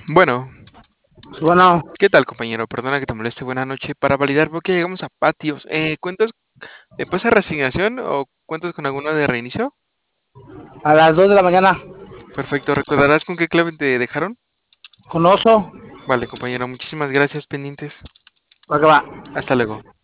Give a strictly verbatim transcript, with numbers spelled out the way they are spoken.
Bueno, Bueno, ¿qué tal, compañero? Perdona que te moleste. Buena noche. Para validar, veo que llegamos a patios. Eh, ¿cuentas de esa resignación o cuentas con alguna de reinicio? a las dos de la mañana, Perfecto. ¿Recordarás con qué clave te dejaron? con oso, Vale, compañero. Muchísimas gracias, pendientes. para que va. Hasta luego.